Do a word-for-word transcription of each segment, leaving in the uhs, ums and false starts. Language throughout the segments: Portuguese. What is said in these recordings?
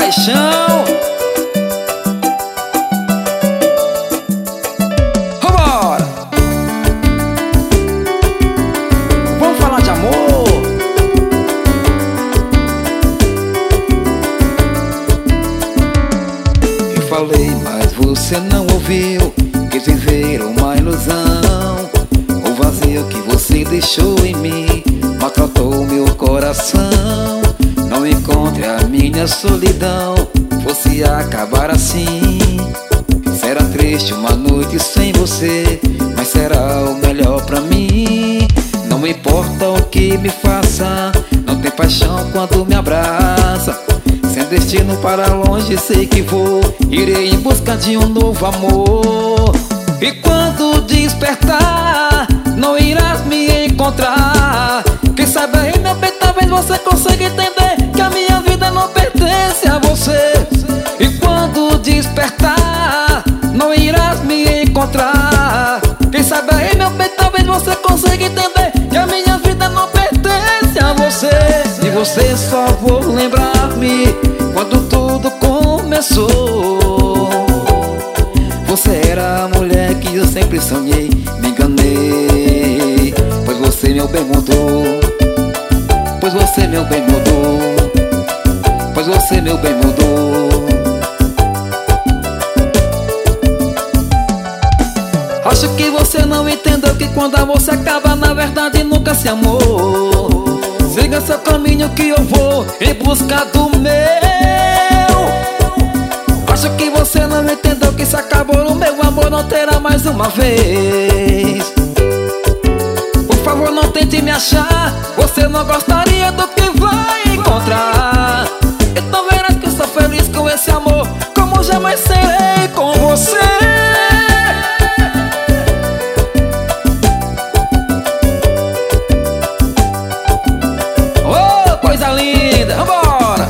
paixão. Vambora! Vamos falar de amor. Eu falei, mas você não ouviu. Quis viver uma ilusão. O vazio que você deixou em mim maltratou meu coração. Não encontre a minha solidão, fosse acabar assim. Será triste uma noite sem você, mas será o melhor pra mim. Não importa o que me faça, não tem paixão quando me abraça. Sem destino para longe sei que vou, irei em busca de um novo amor. E quando despertar, não irás me encontrar. Quem sabe aí, meu bem, talvez você consiga entender que a minha vida não pertence a você. E quando despertar, não irás me encontrar. Quem sabe aí, meu bem, talvez você consiga entender que a minha vida não pertence a você. E você só vou lembrar-me quando tudo começou. Você era a mulher que eu sempre sonhei, me enganei, pois você meu bem mudou. Pois você meu bem mudou. Pois você meu bem mudou. Acho que você não entendeu que quando amor se acaba, na verdade nunca se amou. Siga seu caminho que eu vou em busca do meu. Acho que você não entendeu que se acabou o meu amor, não terá mais uma vez. Por favor, não tente me achar, você não gostaria do que vai encontrar. Então verás que eu sou feliz com esse amor, como jamais serei com você. Oh, coisa linda, vambora!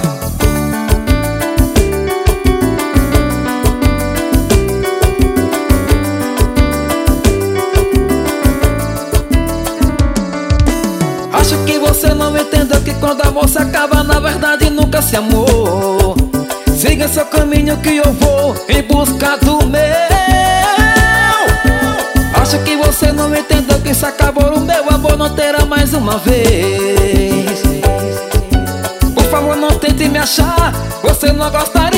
Acho que você não entendeu que quando amor se acaba, na verdade nunca se amou. Siga seu caminho que eu vou em busca do meu. Acho que você não entendeu que se acabou o meu amor, não terá mais uma vez. Por favor, não tente me achar, você não gosta